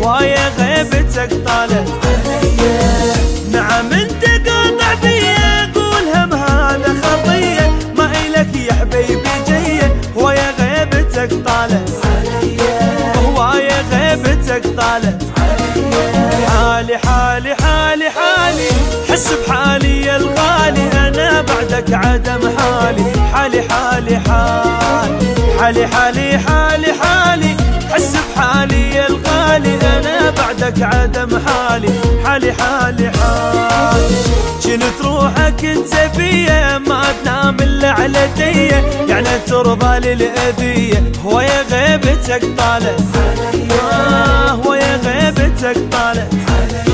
هواية غيبتك طالت عليا. نعم انت قاطع بيا قول هم هذا خطية، ما إلك يا حبيبي جية، هواية غيبتك طالت عليا. هواية غيبتك طالت عليا. حالي حالي حالي حالي حس بحالي يا الغالي، أنا بعدك عدم حالي. حالي حالي حالي حالي حالي حالي حس بحالي يا الغالي، أنا بعدك عدم حالي. حالي حالي حالي جنت روحك انت بيا، ما تنام الا على ديه، يعني ترضى للأذية. هواية غيبتك طالت عليا. هواية غيبتك طالت عليا.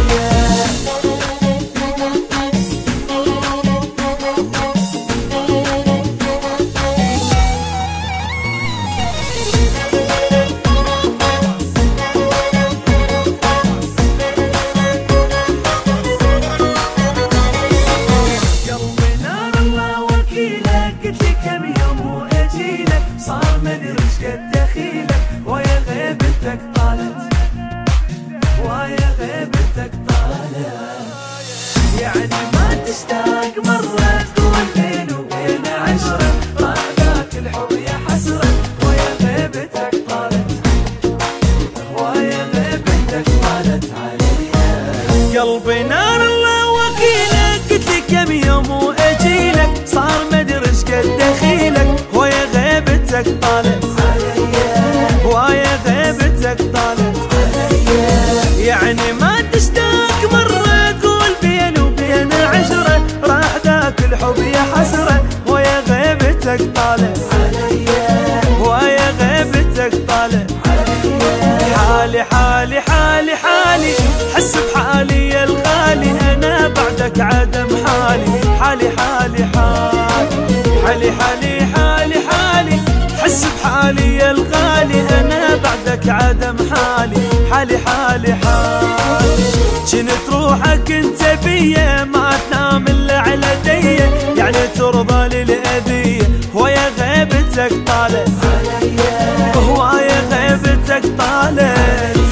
صار مدري ايش قد دخيلك، ويا غيبتك طالت ويا غيبتك طالت. يعني ما تشتاق مرة تقول بيني وبين عشرة، ما ذاك الحب يا حسرة. ويا غيبتك طالت ويا غيبتك طالت عليا. قلبي نار الله وكيلك، قلت لك كم يوم واجيلك، صار مدري ايش قد دخيلك، ويا غيبتك طالت عليا. ويا غيبتك طالت عليا. يعني ما تشتاق مرة تقول بيني وبين عشرة، راح ذاك الحب يا حسرة. ويا غيبتك طالت عليا. ويا غيبتك طالت عليا. حالي حالي حالي حالي حس بحالي يا الغالي، أنا بعدك عدم حالي. حالي حالي حالي حالي حالي حالي حس بحالي يا الغالي، أنا بعدك عدم حالي. حالي حالي حالي جنت روحك انت بيا، ما تنام الا على ديه، يعني ترضى للأذية. هواية غيبتك طالت عليا. هواية غيبتك طالت.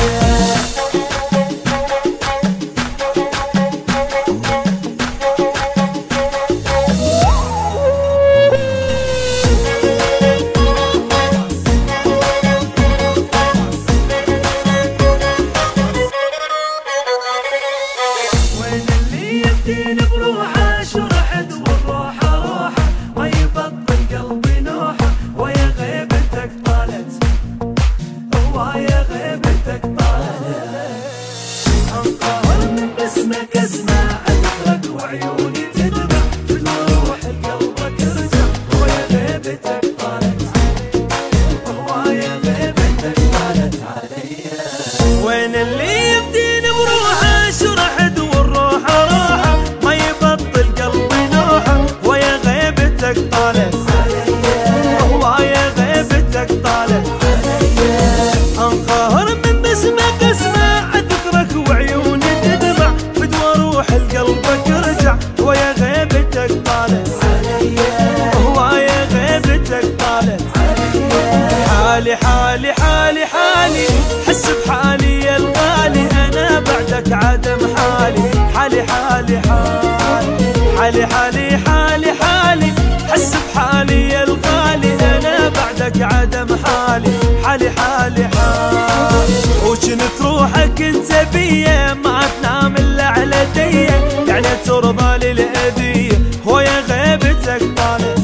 بروحه شرحت والروحه روحه، ما يبطل قلبي نوحه. ويا غيبتك طالت ويا غيبتك طالت. انقهر من باسمك اسمع اذكرك وعيوني تدمع، في روح قلبك ارجع. ويا غيبتك طالت ويا غيبتك طالت عليا. وين اللي يفديني بروحه شرحت والروحه روحه، ما يبطل قلبي نوحه. ويا غيبتك طالت عليا. ويا غيبتك طالت عليا. انقهر من باسمك اسمع اذكرك وعيوني تدمع، فدوى روح لقلبك ارجع. ويا غيبتك طالت عليا. ويا غيبتك طالت عليا. حالي حالي حالي حالي حس بحالي يا الغالي، أنا بعدك عدم حالي. حالي حالي حالي حالي حالي حالي حس بحالي يا الغالي، أنا بعدك عدم حالي. حالي حالي حالي وجنت روحك انت بيا، ما تنام الا على ديه، يعني ترضى للأذية. هواية غيبتك طالت